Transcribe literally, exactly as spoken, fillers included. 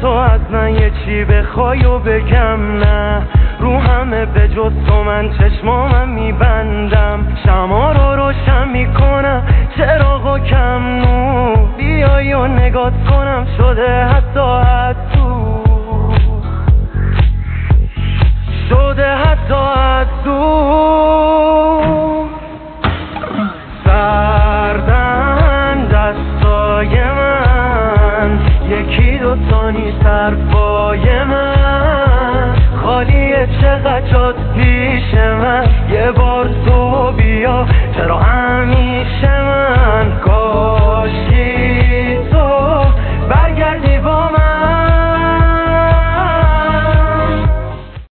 تو از من یه چی بخوای و بگم نه، رو همه به جز تو من چشمامم میبندم، شما رو روشن میکنم چراغو کم نور، بیای و نگات کنم شده حتی از دور، شده حتی از دور. سردن دستای من یکی دو تا نیست حرفای من، خالیه چقدر جات پیش من،